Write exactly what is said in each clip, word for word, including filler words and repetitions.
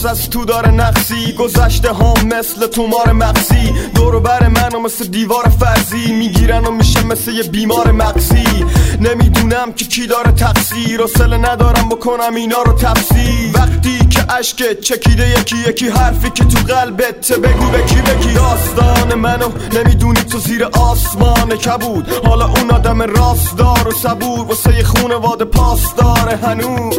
باز از تو داره نقصی، گذشته ها مثل تومار مغزی دورو بر منو مثل دیوار فرضی میگیرن و میشه مثل یه بیمار مغزی. نمیدونم که کی داره تقصیر، حوصله ندارم بکنم اینا رو تفسیر. وقتی که عشق چکیده یکی یکی حرفی که تو قلبت بگو به کی بگی. داستان منو نمیدونی تو زیر آسمان کبود، حالا اون آدم راستدار و صبور واسه خونواده پاس داره هنوز.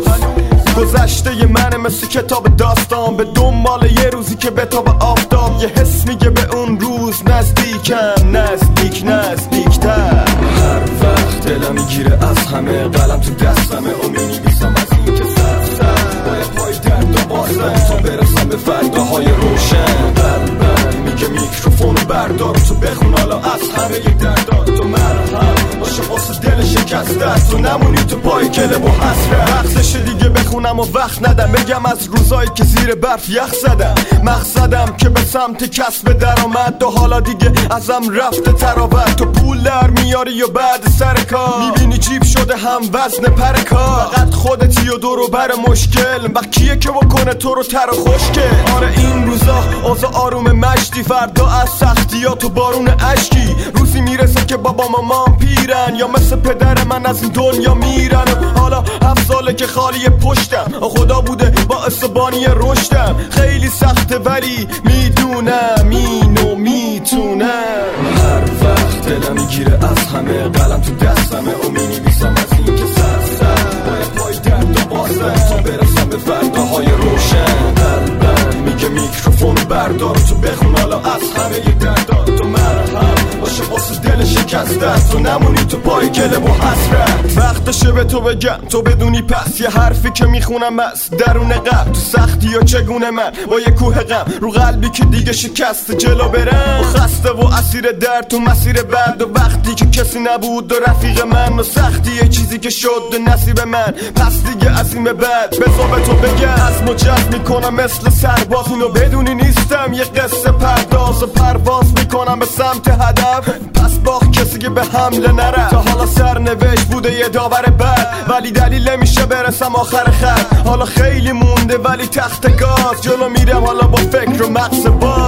گذشته ی منه مثل کتاب داستان، به دنبال یه روزی که بتاب آفتاب. یه حس میگه به اون روز نزدیکم، نزدیک نزدیکتر. هر وقت دلم میگیره از همه، قلم تو دستمه و مینویسم از این که سر سر باید پای درد و بازم تا برسم به فرداهای روشن. قلبم میگه میکروفونو بردار تو بخون حالا از همه ی دردات. تو مرهم باشه واسه دل شکسته، تو نمونی تو پای کلب و حسرت. وقتشه دیگه بخونم و وقت ندم بگم از روزایی که زیر برف یخ زدم. مقصدم که به سمت کسب درآمد و حالا دیگه ازم رفته تراوت. تو پول در میاری و بعد سر کار میبینی جیب شده هم وزن پر کار. فقط خودتی و دورو بر مشکل، وقت کیه که بکنه تو رو تر و خوشگل. آره این روزا اوضاع آروم مشتی، فردا از سختیات و بارون اشکی. روزی میرسه که بابا مامان پیرن یا مثل پدر من از این دنیا میرن. و حالا هفت ساله که خالی پشتم، خدا بوده باعث بانی رشدم. خیلی سخته ولی میدونم اینو میتونم. هر وقت دلم میگیره از همه، قلم تو دستمه و مینویسم از این که سر سر باید پای درد و بازم تا برسم به فرداهای روشن. قلبم میگه میکروفونو بردار تو بخون حالا از همه ی دردات. تو مرهم باشه واسه دل شکسته، تو نمونی تو پای کلب و حسرت. وقتشه به تو بگم تو بدونی پس، یه حرفی که میخونم از درون قلب. تو سختی یا چگونه من با یه کوه غم رو قلبی که دیگه شکست جلو برم. و خسته و اسیر درد تو مسیر بعد، و وقتی که کسی نبود و رفیق من. و سختی یه چیزی که شد نصیب من، پس دیگه از این به بعد بذار به تو بگم. از مجد میکنم مثل سرباز، اینو بدونی نیستم یه قصه پرداز. و پرواز میکنم به سمت هدف، پس باخت کسی که به حمله نره. تا حالا سرنوشت بوده یه داور بد، ولی دلیل نمیشه برسم آخر خط. حالا خیلی مونده ولی تخت گاز جلو میرم حالا با فکر و مغز باز.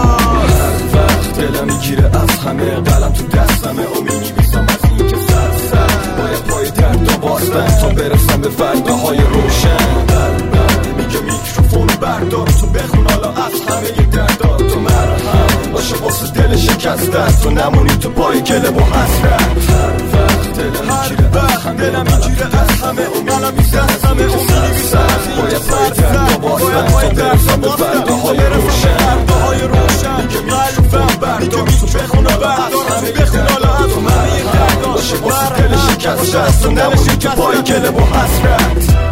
هر وقت دلم میگیره از همه، قلم تو دستمه و مینویسم از این که سر سر باید پای درد و بازم تا برسم به فرداهای روشن. قلبم میگه میکروفونو بردار تو بخون حالا از همه ی دردات. تو مرهم باشه واسه دل شکسته، تو نمونی تو پای کلب و حسرت. هر وقت دلم میگیره از همه، دلم میگیره از همه و قلم تو دستمه و مینویسم از این که سر سر باید پای درد و بازم تا برسم به فرداهای روشن. میگه میکروفون بردار تو بخون حالا از همه ی دردات. تو مرهم باشه واسه دل شکسته، تو نمونی تو پای کلب و حسرت.